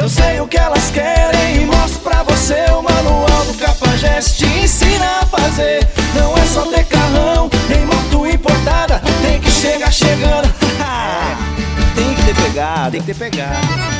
Eu sei o que elas querem e mostro pra você. O manual do Cafajeste te ensina a fazer. Não é só ter carrão, nem moto importada, tem que chegar chegando. Tem que ter pegada, tem que ter pegada.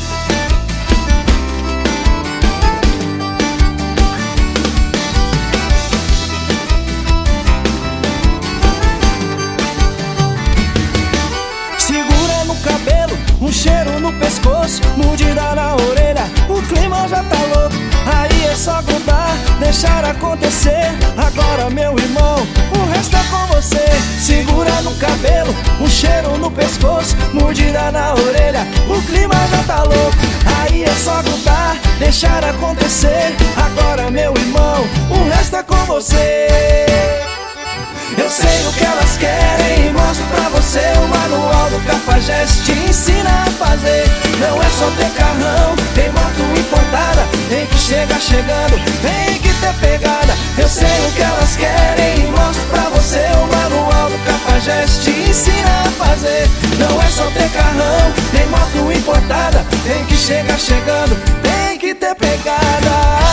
Um cheiro no pescoço, mordida na orelha, o clima já tá louco. Aí é só grudar, deixar acontecer. Agora meu irmão, o resto é com você. Segura no cabelo, um cheiro no pescoço, mordida na orelha, o clima já tá louco. Aí é só grudar, deixar acontecer. Agora meu irmão, o resto é com você. Eu sei o que elas querem e mostro pra você. O manual do Cafajeste te ensina a fazer. Não é só ter carrão, tem moto importada, tem que chegar chegando, tem que ter pegada. Eu sei o que elas querem e mostro pra você. O manual do Cafajeste te ensina a fazer. Não é só ter carrão, tem moto importada, tem que chegar chegando, tem que ter pegada.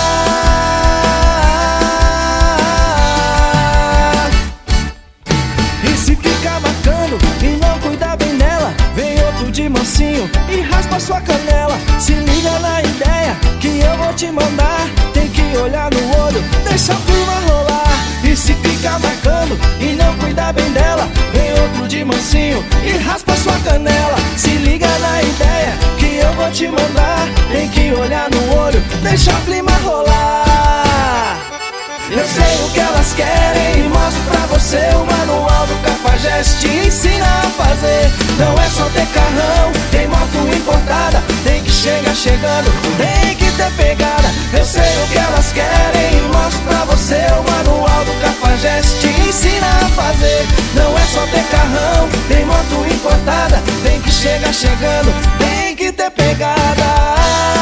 E não cuidar bem dela, vem outro de mansinho e raspa sua canela. Se liga na ideia que eu vou te mandar. Tem que olhar no olho, deixa o clima rolar. E se ficar marcando e não cuidar bem dela, vem outro de mansinho e raspa sua canela. Se liga na ideia que eu vou te mandar. Tem que olhar no olho, deixa o clima rolar. Eu sei o que elas querem e mostro pra você. O manual do Cafajeste te ensina a fazer. Não é só ter carrão, tem moto importada, tem que chegar chegando, tem que ter pegada. Eu sei o que elas querem e mostro pra você. O manual do Cafajeste te ensina a fazer. Não é só ter carrão, tem moto importada, tem que chegar chegando, tem que ter pegada.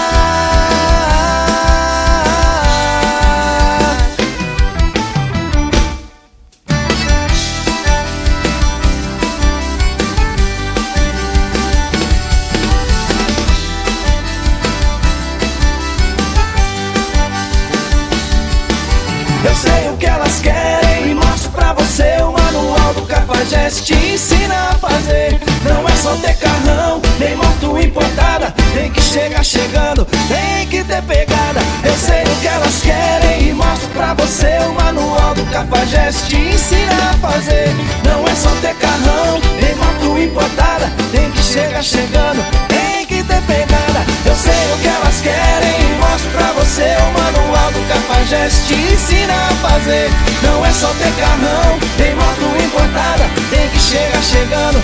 Eu sei o que elas querem e mostro pra você. O manual do Cafajeste te ensina a fazer. Não é só ter carrão, nem moto importada, tem que chegar chegando, tem que ter pegada. Eu sei o que elas querem e mostro pra você. O manual do Cafajeste te ensina a fazer. Não é só ter carrão, nem moto importada, tem que chegar chegando, tem que ter pegada. Eu sei o que elas querem e mostro pra você. O manual do Cafajeste te ensina a fazer. Não é só ter carrão, tem moto importada, tem que chegar chegando,